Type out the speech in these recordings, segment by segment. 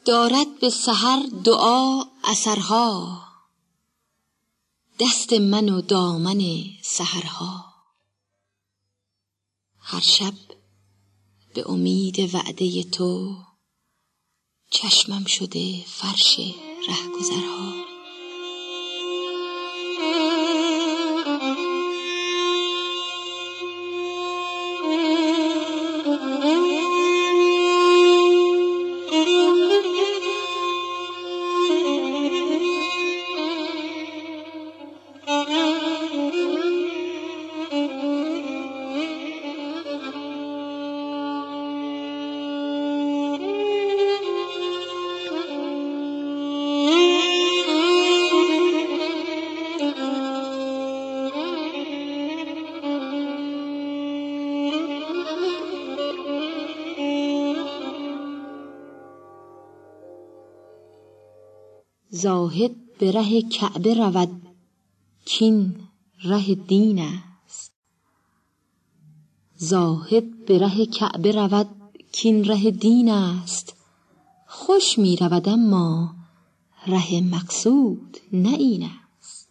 دارد به سحر دعا اثرها، دست من و دامن سحرها. هر شب به امید وعده تو، چشمم شده فرش رهگذرها. زاهد به ره کعبه رود کین ره دین است. زاهد به ره کعبه رود کین ره دین است. خوش می رود اما ره مقصود نه این است.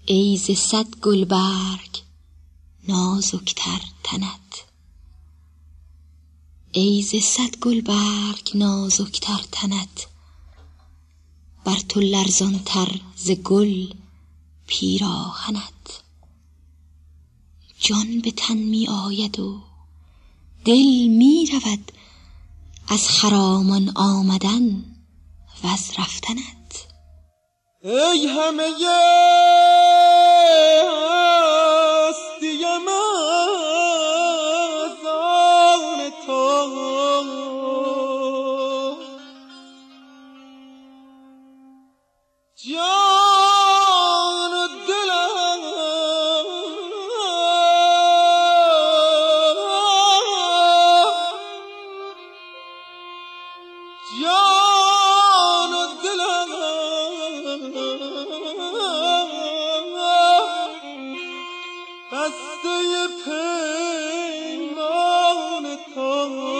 ای ز صد گلبرگ نازکتر تنت، ای ز صد گلبرگ نازکتر تنت، بر تو لرزان تر ز گل پیراهنت. جان به تن می آید و دل می رود از خرامان آمدن و از رفتنت. ای همه هستیم از آن تو، جان و دلم جان و دلم بسته پیمان تو.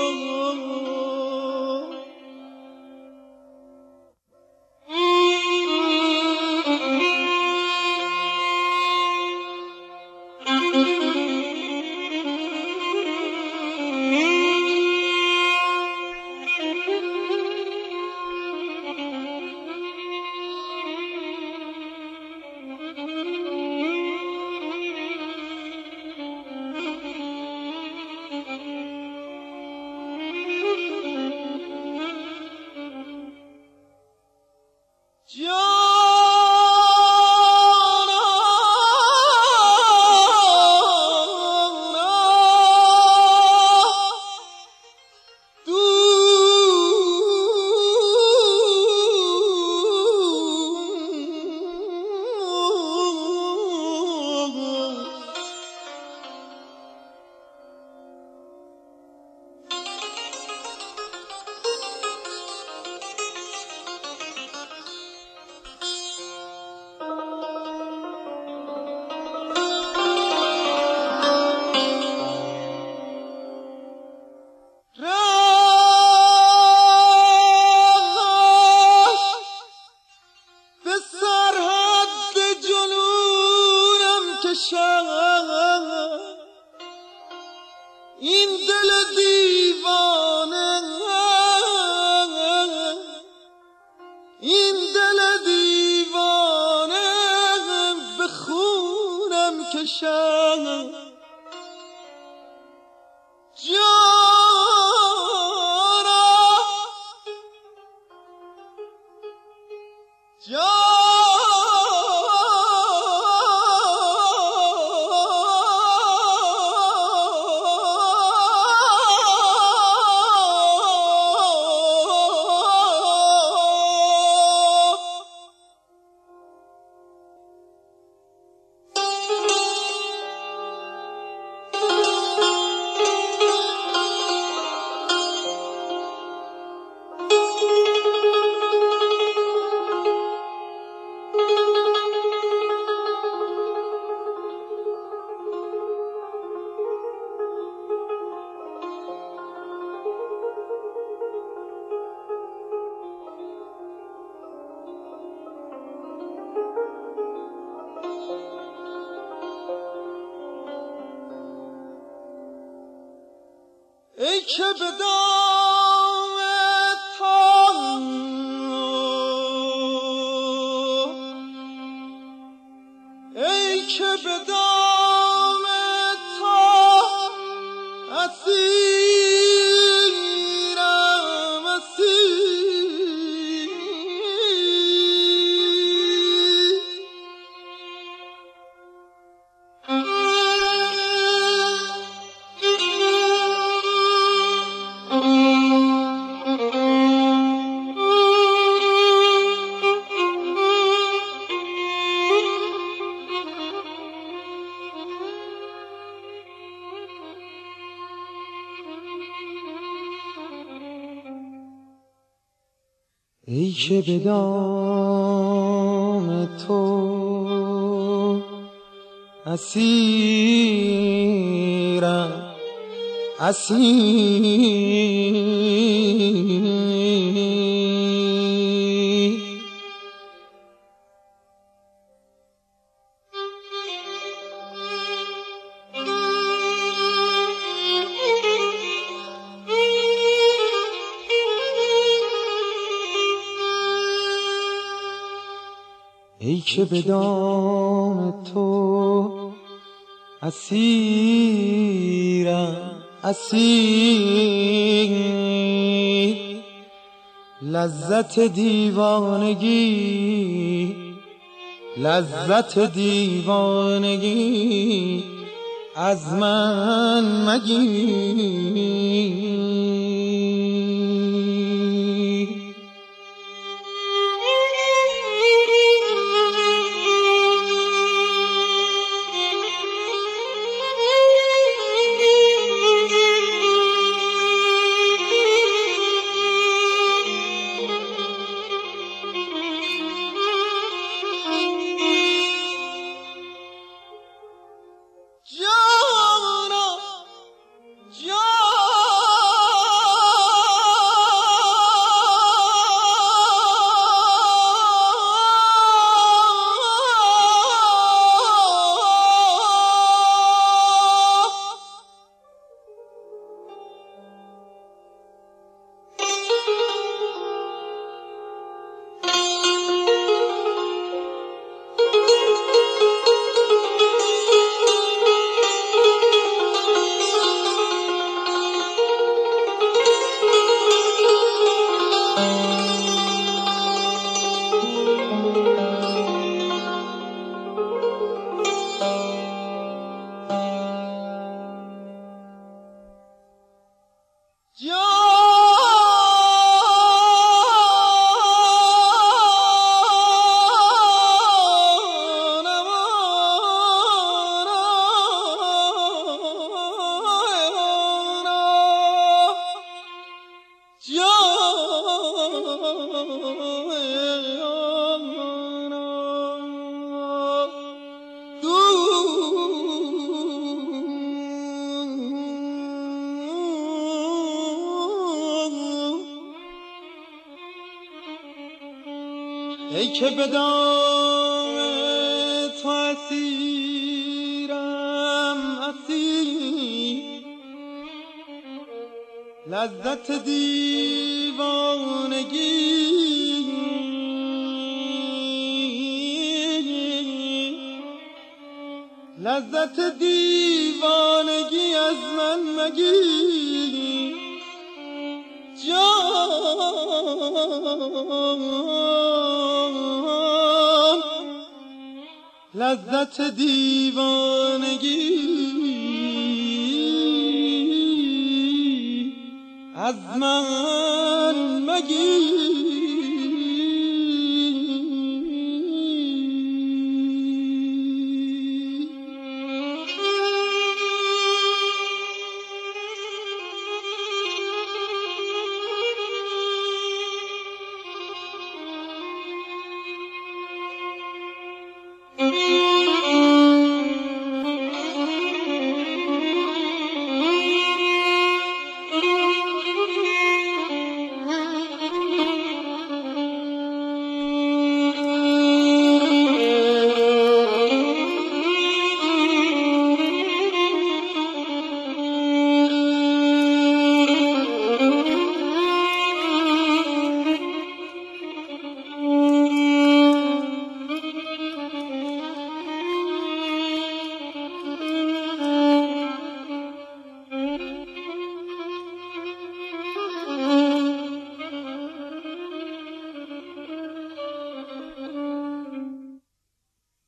این دل دیوانه، این دل دیوانه به خونم کشد. جانا ای که به دام تو، ای که به دام تو اسیرم، اسیر ای که به دام تو اسیرم، اسیر ای که به دام تو اسیرم اسیر، لذت دیوانگی لذت دیوانگی از من مگیر. ای که به دام تو اسیرم اسیر، لذت دیوانگی لذت دیوانگی از من مگیر. جان لذت دیوانگی از من مگیر.